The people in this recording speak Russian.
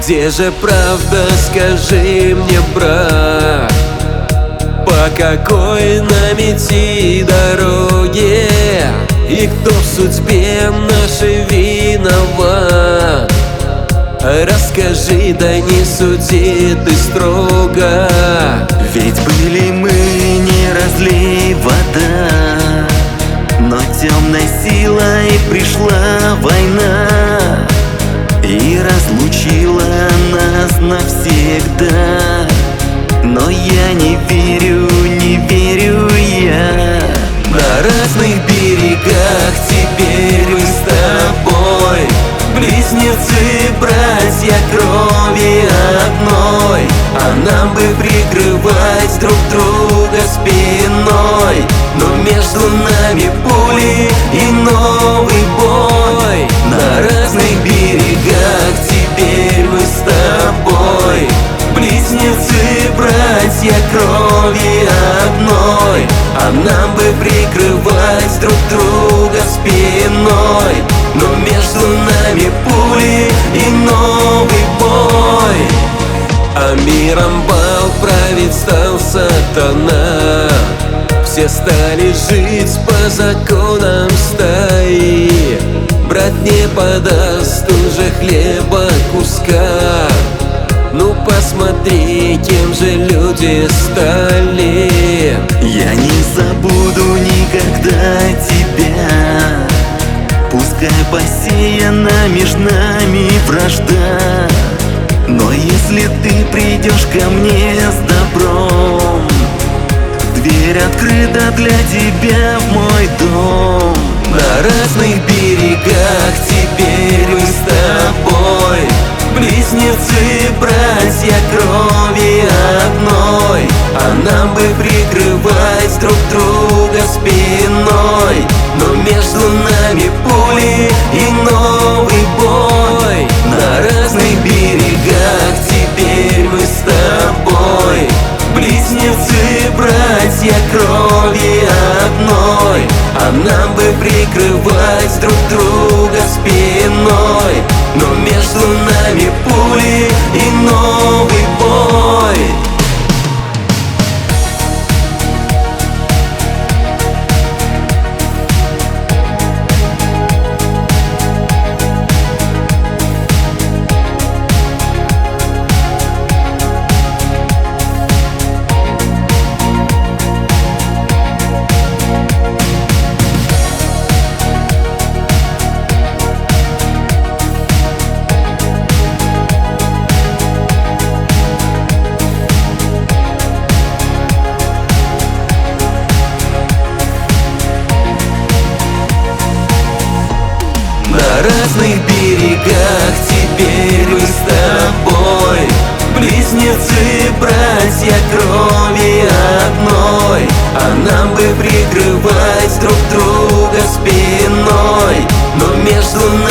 Где же правда, скажи мне, брат? По какой нам идти дороге? И кто в судьбе нашей виноват? Расскажи, да не суди ты строго. Ведь были мы не разлей вода, но темной силой пришла война и разлучила нас навсегда. Но я не верю, не верю я. На разных берегах теперь мы с тобой, близнецы, братья крови одной. А нам бы прикрывать друг друга спиной, но между нами пули и новый бой. На разных берегах теперь мы с тобой, близнецы, братья крови одной. А нам бы прикрывать друг друга спиной, но между нами пули и новый бой. А миром бал править стал сатана. Все стали жить по законам стаи. Брат не подаст уже хлеба куска. Ну посмотри, кем же люди стали. Я не забуду никогда тебя. Пускай посеяна меж нами вражда, но если ты придешь ко мне с добром, дверь открыта для тебя в мой дом. На разных берегах теперь мы с тобой, близнецы, братья крови одной. А нам бы прикрывать друг друга спиной, но между нами пули и новый бой. На разных берегах теперь мы с тобой, близнецы, братья крови одной. А нам бы прикрывать друг друга спиной, но между нами пули и новый бой. На разных берегах теперь мы с тобой, близнецы, братья крови одной. А нам бы прикрывать друг друга спиной, но между